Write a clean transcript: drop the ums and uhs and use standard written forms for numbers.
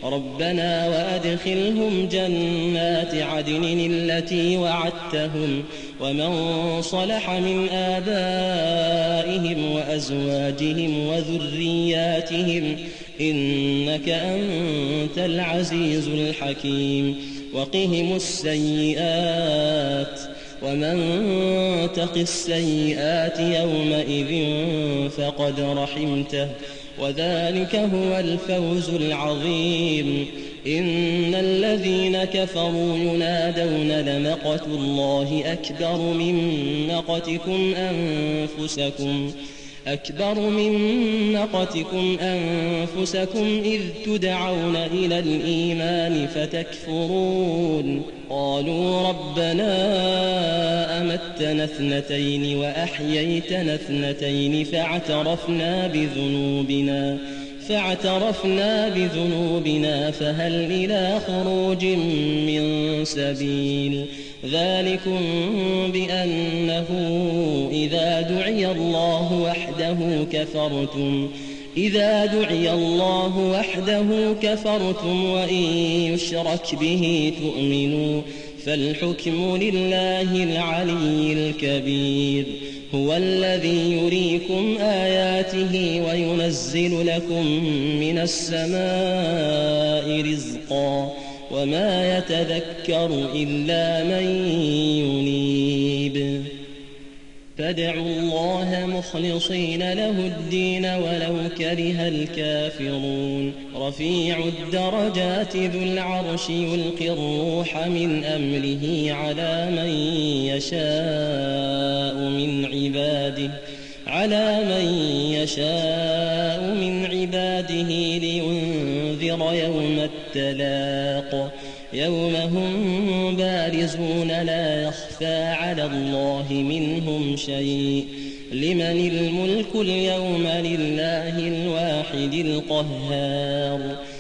ربنا وأدخلهم جنات عدن التي وعدتهم ومن صلح من آبائهم وأزواجهم وذرياتهم إنك أنت العزيز الحكيم وقهم السيئات ومن تق السيئات يومئذ فقد رحمته وذلك هو الفوز العظيم إن الذين كفروا ينادون لمقت الله أكبر من مقتكم أنفسكم إذ تدعون إلى الإيمان فتكفرون قالوا ربنا أمتنا اثنتين وأحييتنا اثنتين فاعترفنا بذنوبنا فهل إلى خروج من سبيل ذلكم بأنه إذا دعي الله وحده كفرتم وإن يشرك به تؤمنوا فالحكم لله العلي الكبير هو الذي يريكم آياته وينزل لكم من السماء رزقا وما يتذكر إلا من ينيب فادعوا الله مخلصين له الدين ولو كره الكافرون رفيع الدرجات ذو العرش يلقي الروح من أمره على من يشاء من عباده لينذر يوم التلاق يوم هم بارزون لا يخفى على الله منهم شيء لمن الملك اليوم لله الواحد القهار